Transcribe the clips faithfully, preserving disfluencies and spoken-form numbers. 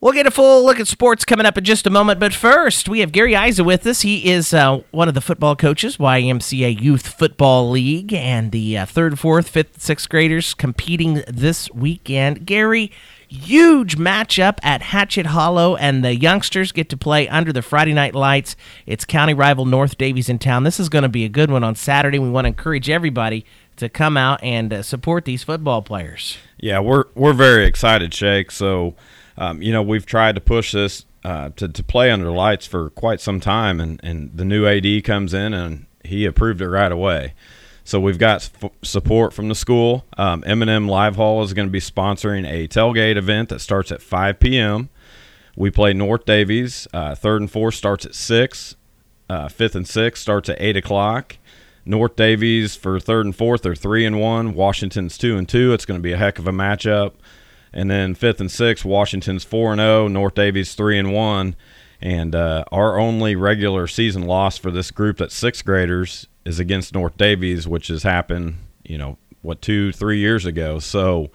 We'll get a full look at sports coming up in just a moment, but first, we have Gary Isa with us. He is uh, one of the football coaches, Y M C A Youth Football League, and the uh, third, fourth, fifth, sixth graders competing this weekend. Gary, huge matchup at Hatchet Hollow, and the youngsters get to play under the Friday night lights. It's county rival North Davies in town. This is going to be a good one on Saturday. We want to encourage everybody to come out and uh, support these football players. Yeah, we're we're very excited, Shake. So, um, you know, we've tried to push this uh, to, to play under lights for quite some time, and, and the new A D comes in, and he approved it right away. So we've got f- support from the school. Um, M and M Live Hall is going to be sponsoring a tailgate event that starts at five p.m. We play North Davies. Uh, third and fourth starts at six. Uh, fifth and sixth starts at eight o'clock. North Davies for third and fourth are three and one. Washington's two and two. It's going to be a heck of a matchup. And then fifth and sixth, Washington's four and zero. North Davies three and one. And uh, our only regular season loss for this group that's sixth graders is against North Davies, which has happened, you know, what, two, three years ago. So,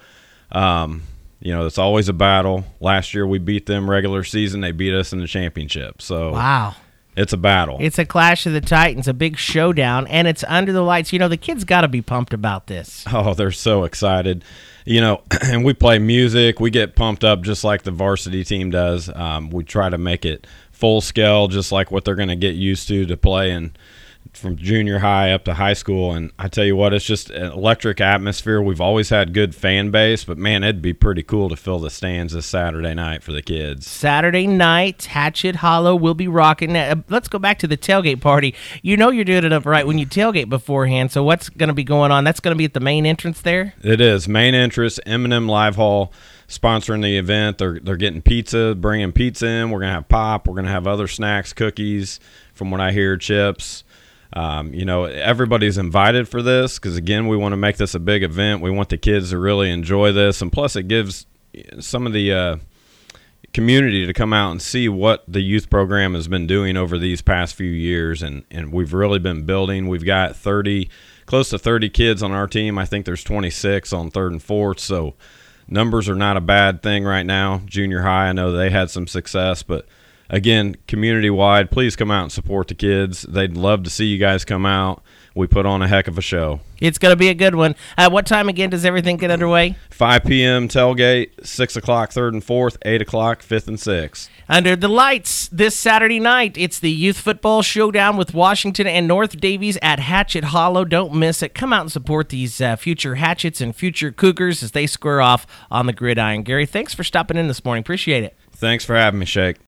um, you know, it's always a battle. Last year we beat them regular season. They beat us in the championship. So wow. It's a battle. It's a clash of the Titans, a big showdown, and it's under the lights. You know, the kids got to be pumped about this. Oh, they're so excited. You know, and we play music. We get pumped up just like the varsity team does. Um, we try to make it full scale, just like what they're going to get used to to play in from junior high up to high school. And I tell you what, it's just an electric atmosphere. We've always had good fan base, but man, it'd be pretty cool to fill the stands this Saturday night for the kids. Saturday night, Hatchet Hollow will be rocking. Uh, let's go back to the tailgate party. You know you're doing it up right when you tailgate beforehand, so what's going to be going on? That's going to be at the main entrance there? It is. Main entrance, M and M Live Hall sponsoring the event. They're, they're getting pizza, bringing pizza in. We're going to have pop. We're going to have other snacks, cookies, from what I hear, chips. Um, you know, everybody's invited for this because, again, we want to make this a big event. We want the kids to really enjoy this. And plus it gives some of the uh, community to come out and see what the youth program has been doing over these past few years. And, and we've really been building. We've got thirty, close to thirty kids on our team. I think there's twenty-six on third and fourth. So numbers are not a bad thing right now. Junior high, I know they had some success, but again, community-wide, please come out and support the kids. They'd love to see you guys come out. We put on a heck of a show. It's going to be a good one. Uh, what time, again, does everything get underway? five p.m. tailgate, six o'clock third and fourth, eight o'clock fifth and sixth. Under the lights this Saturday night, it's the Youth Football Showdown with Washington and North Davies at Hatchet Hollow. Don't miss it. Come out and support these uh, future Hatchets and future Cougars as they square off on the gridiron. Gary, thanks for stopping in this morning. Appreciate it. Thanks for having me, Shake.